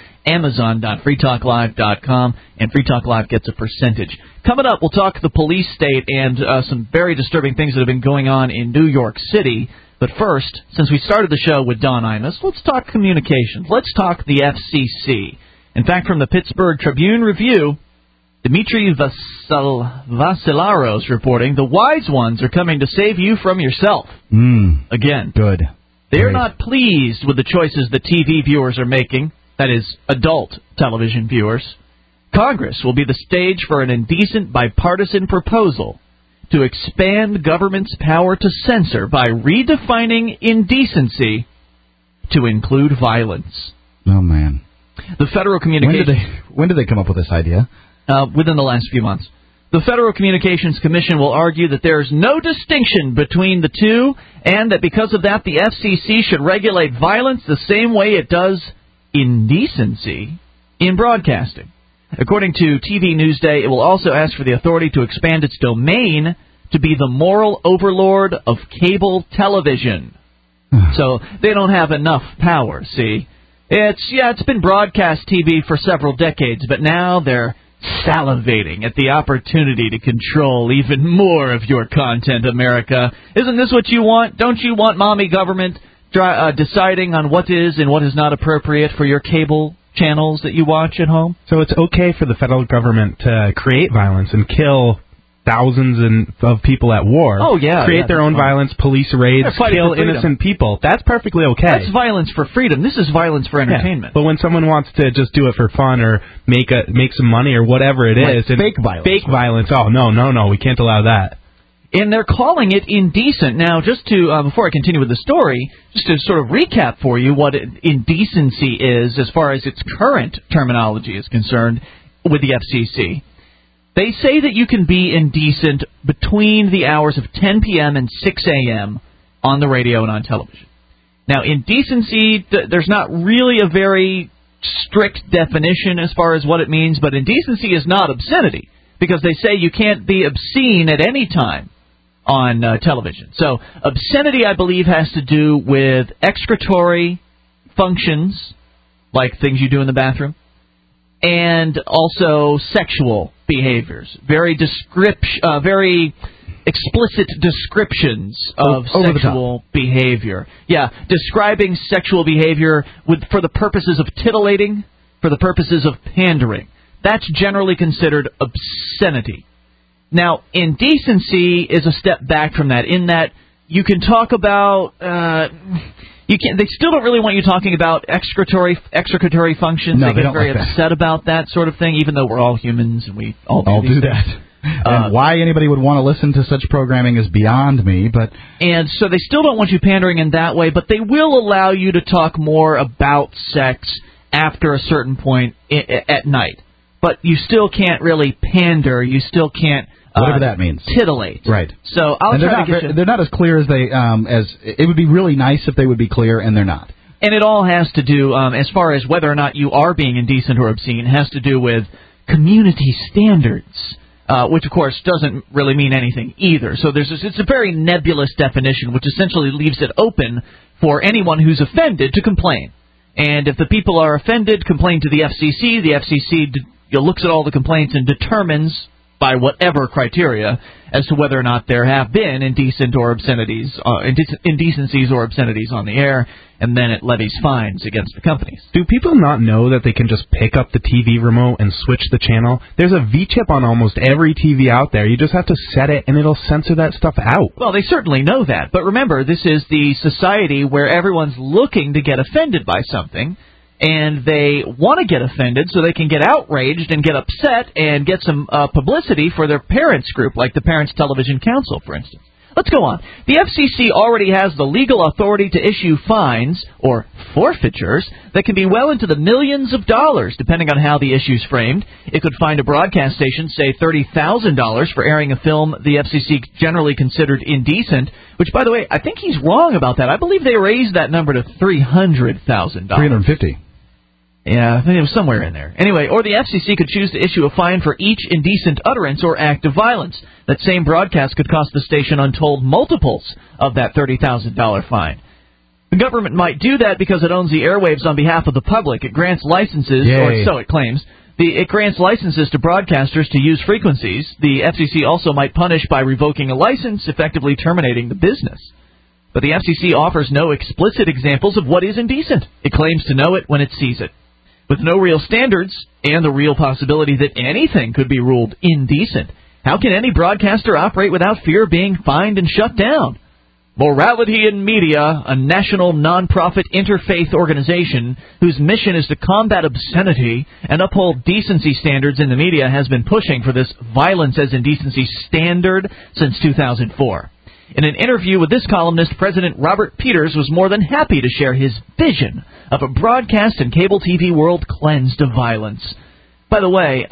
Amazon.freetalklive.com. And Free Talk Live gets a percentage. Coming up, we'll talk the police state and some very disturbing things that have been going on in New York City. But first, since we started the show with Don Imus, let's talk communications. Let's talk the FCC. In fact, from the Pittsburgh Tribune-Review, Dimitri Vassilaros reporting, the wise ones are coming to save you from yourself. Again.
Good.
They're not pleased with the choices that TV viewers are making, that is, adult television viewers, Congress will be the stage for an indecent bipartisan proposal to expand government's power to censor by redefining indecency to include violence.
Oh, man.
The Federal Communications...
When did they come up with this idea?
Within the last few months. The Federal Communications Commission will argue that there is no distinction between the two, and that because of that, the FCC should regulate violence the same way it does indecency in broadcasting. According to TV Newsday, it will also ask for the authority to expand its domain to be the moral overlord of cable television. So they don't have enough power, see? It's been broadcast TV for several decades, but now they're salivating at the opportunity to control even more of your content, America. Isn't this what you want? Don't you want mommy government deciding on what is and what is not appropriate for your cable channels that you watch at home?
So it's okay for the federal government to create violence and kill thousands of people at war.
Oh, yeah.
Create their own violence, police raids, kill innocent people. That's perfectly okay.
That's violence for freedom. This is violence for entertainment.
Yeah. But when someone wants to just do it for fun or make some money or whatever it is,
fake violence.
Fake violence. Oh, no, we can't allow that.
And they're calling it indecent. Now, just to, before I continue with the story, just to sort of recap for you what indecency is as far as its current terminology is concerned with the FCC. They say that you can be indecent between the hours of 10 p.m. and 6 a.m. on the radio and on television. Now, indecency, there's not really a very strict definition as far as what it means, but indecency is not obscenity, because they say you can't be obscene at any time on television. So obscenity, I believe, has to do with excretory functions, like things you do in the bathroom, and also sexual behaviors. Very explicit descriptions of sexual behavior. Yeah, describing sexual behavior for the purposes of titillating, for the purposes of pandering. That's generally considered obscenity. Now, indecency is a step back from that, in that you can talk about... They still don't really want you talking about excretory functions.
No,
they get very
like
upset about that sort of thing, even though we're all humans and we all
do that. And why anybody would want to listen to such programming is beyond me.
And so they still don't want you pandering in that way, but they will allow you to talk more about sex after a certain point at night. But you still can't really pander. You still can't...
whatever that means.
Titillate.
Right.
So I'll try to get you...
They're not as clear as they... as it would be really nice if they would be clear, and they're not.
And it all has to do, as far as whether or not you are being indecent or obscene, has to do with community standards, which, of course, doesn't really mean anything either. So it's a very nebulous definition, which essentially leaves it open for anyone who's offended to complain. And if the people are offended, complain to the FCC. The FCC looks at all the complaints and determines, by whatever criteria, as to whether or not there have been indecencies or obscenities on the air, and then it levies fines against the companies.
Do people not know that they can just pick up the TV remote and switch the channel? There's a V-chip on almost every TV out there. You just have to set it, and it'll censor that stuff out.
Well, they certainly know that. But remember, this is the society where everyone's looking to get offended by something, and they want to get offended so they can get outraged and get upset and get some publicity for their parents group, like the Parents Television Council, for instance. Let's go on. The FCC already has the legal authority to issue fines, or forfeitures, that can be well into the millions of dollars, depending on how the issue's framed. It could fine a broadcast station, say $30,000 for airing a film the FCC generally considered indecent, which, by the way, I think he's wrong about that. I believe they raised that number to $300,000.
$350,000.
Yeah, I think it was somewhere in there. Anyway, or the FCC could choose to issue a fine for each indecent utterance or act of violence. That same broadcast could cost the station untold multiples of that $30,000 fine. The government might do that because it owns the airwaves on behalf of the public. It grants licenses, or so it claims. It grants licenses to broadcasters to use frequencies. The FCC also might punish by revoking a license, effectively terminating the business. But the FCC offers no explicit examples of what is indecent. It claims to know it when it sees it. With no real standards and the real possibility that anything could be ruled indecent, how can any broadcaster operate without fear of being fined and shut down? Morality in Media, a national nonprofit interfaith organization whose mission is to combat obscenity and uphold decency standards in the media, has been pushing for this violence as indecency standard since 2004. In an interview with this columnist, President Robert Peters was more than happy to share his vision of a broadcast and cable TV world cleansed of violence. By the way,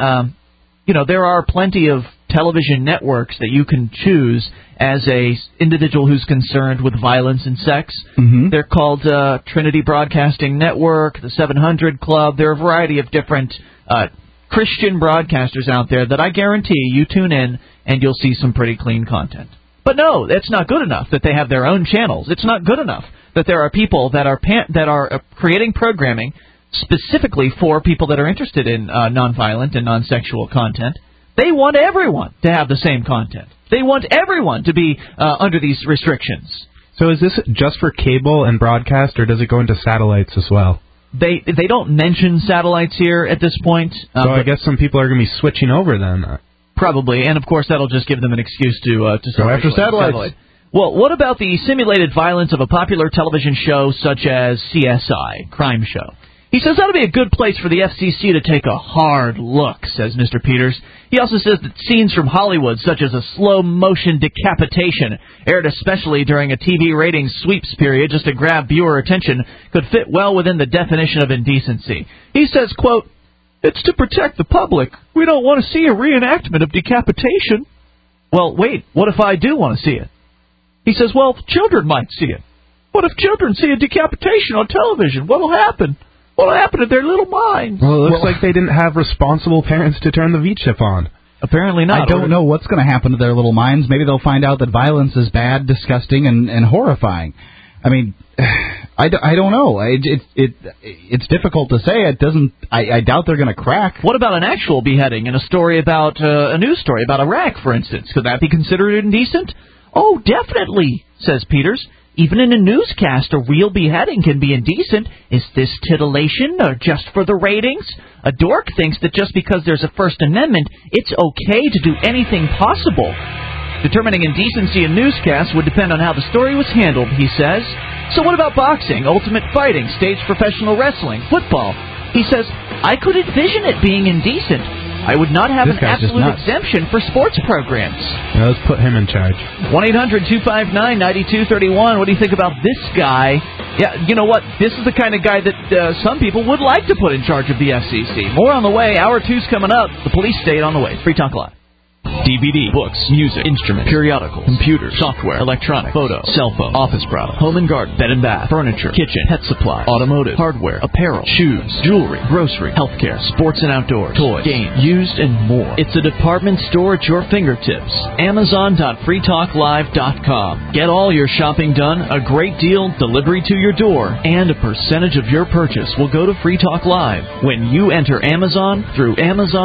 there are plenty of television networks that you can choose as a individual who's concerned with violence and sex.
Mm-hmm.
They're called Trinity Broadcasting Network, the 700 Club. There are a variety of different Christian broadcasters out there that I guarantee you tune in and you'll see some pretty clean content. But no, it's not good enough that they have their own channels. It's not good enough that there are people that are creating programming specifically for people that are interested in nonviolent and non-sexual content. They want everyone to have the same content. They want everyone to be under these restrictions.
So is this just for cable and broadcast, or does it go into satellites as well?
They don't mention satellites here at this point.
So I guess some people are going to be switching over then.
Probably, and of course that'll just give them an excuse to
go after satellites.
Well, what about the simulated violence of a popular television show such as CSI, Crime Show? He says that would be a good place for the FCC to take a hard look, says Mr. Peters. He also says that scenes from Hollywood, such as a slow-motion decapitation, aired especially during a TV ratings sweeps period just to grab viewer attention, could fit well within the definition of indecency. He says, quote, "It's to protect the public. We don't want to see a reenactment of decapitation." Well, wait, what if I do want to see it? He says, well, children might see it. What if children see a decapitation on television? What will happen? What will happen to their little minds?
Well, it looks like they didn't have responsible parents to turn the V-chip on.
Apparently not.
I don't know what's going to happen to their little minds. Maybe they'll find out that violence is bad, disgusting, and horrifying. I mean, I don't know. It's difficult to say. I doubt they're going to crack.
What about an actual beheading in a story about a news story about Iraq, for instance? Could that be considered indecent? Oh, definitely, says Peters. Even in a newscast, a real beheading can be indecent. Is this titillation or just for the ratings? A dork thinks that just because there's a First Amendment, it's okay to do anything possible. Determining indecency in newscasts would depend on how the story was handled, he says. So what about boxing, ultimate fighting, stage professional wrestling, football? He says, I could envision it being indecent. I would not have an absolute exemption for sports programs.
Yeah, let's put him in charge.
1-800-259-9231. What do you think about this guy? Yeah, you know what? This is the kind of guy that some people would like to put in charge of the FCC. More on the way. Hour 2's coming up. The police state on the way. Free Talk Live. DVD, books, music, instruments, periodicals, computers, software, electronic, photo, cell phone, office products, home and garden, bed and bath, furniture, kitchen, pet supply, automotive, hardware, apparel, shoes, jewelry, grocery, healthcare, sports and outdoors, toys, games, used, and more. It's a department store at your fingertips. Amazon.freetalklive.com. Get all your shopping done, a great deal, delivery to your door, and a percentage of your purchase will go to Free Talk Live when you enter Amazon through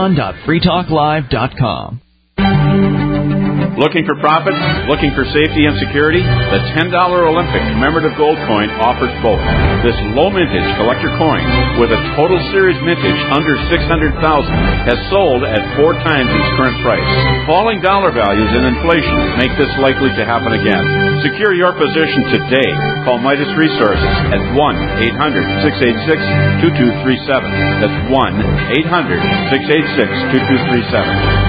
Amazon.freetalklive.com.
Looking for profits? Looking for safety and security? The $10 Olympic commemorative gold coin offers both. This low mintage collector coin with a total series mintage under $600,000 has sold at 4 times its current price. Falling dollar values and inflation make this likely to happen again. Secure your position today. Call Midas Resources at 1-800-686-2237. That's 1-800-686-2237.